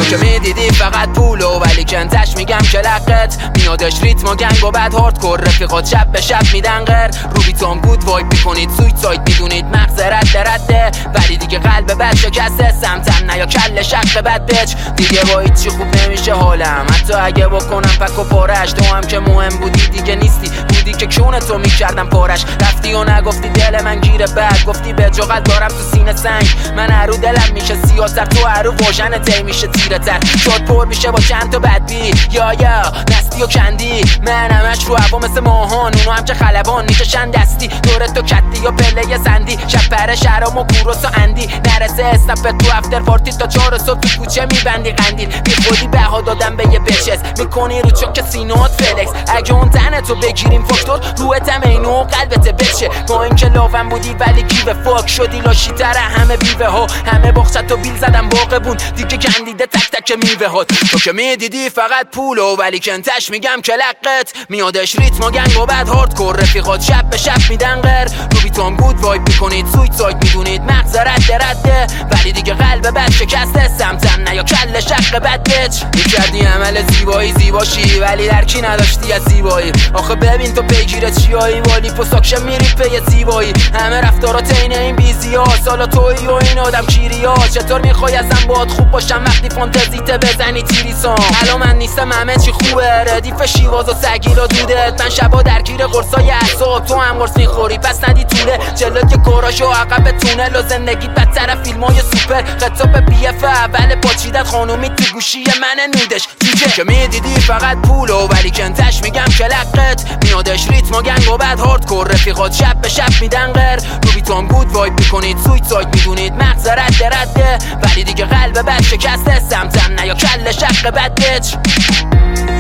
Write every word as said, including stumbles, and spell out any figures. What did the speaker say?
که میدیدی فقط پولو ولی کنتش میگم که لقت میادش ریتم و گنگ و بعد هاردکور رفیقات شب به شب میدن غر رو بیتام گود وایب میکنید سویتساید میدونید مغز رد رده ولی دیگه قلب بد شکسته سمتم نیا کل شق بد بچ دیگه با هیچی خوب نمیشه حالم حتی اگه بکنم پک و پارش تو هم که مهم بودی دیگه نیستی بودی که کونه تو میکردم پارش رفتی و نگفتی دل من گیره بد گفتی به جغل دارم تو سینه سنگ من هرو دلم میشه سیاستر تو هرو واژن تی میشه تیره تر شد پر میشه با چند تا بدبی یا یا نستی و کندی من همش رو هوا مثل ماهان اونو هم که خلبان میکشن دستی دور تو کتی یا پله سندی شب پر شهرام و کوروس و اندی نرسه اسنپ تو افتر پارتی تا چهار صبح تو کوچه میبندی قندیل بی خودی بها دادم به یه بچس میکنی رو چوک سینوات فلکس اگه اون تنتو بگیریم فاکتور روحتم اینو قلبت بچه با اینکه لاوم بودی ولی گیوه فاک شدی لاشی تر همه بیوه ها همه باخشت و بیل زدم باقه بون دیگه کندیده تک تک میوه ها تو که میدیدی فقط پولو ولی کنتش میگم که لقت میادش ریتم و گنگ و بعد هاردکور رفیقات شب به شب میدن غر رو بیتام گود وایب میکنید سویتساید میدونید مغز رد رده ولی دیگه قلب بد شکسته سمتم نیا کل شق بد بچ میکردی عمل زیبایی زیباشی ولی درکی نداشتی از زیبایی آخه ببین تو پیگیره چیایی والی پساکشه میری پی زیبایی همه رفتارات اینه این بیزی ها سالا تویی و این آدم کیری ها چطور میخوای ازم باید خوب باشم وقتی فانتزیته بزنی تیریسان الان من نیستم همه چی خوبه ردیف شیواز و سگیل و دودت من شبا درگیر قرصای اعصاب تو هم قرص میخوری پس ندی طوله جلوت که کراش و عقب تونل و زندگیت بدتر فیلمای سوپر خطاب بی اف اول پاچیدت خانومی تو گوشی من نودش جیجه که میدیدی فقط پولو ولی کنتش میگم که لقت میادش ریتم و گنگ و بعد هاردکور رفیقات شب به شب میدن غر رو بیتام گود وایب میکنید سویتساید میدونید مغز رد رده ولی دیگه قلب بد شکسته سمتم نیا کل شق بد بچ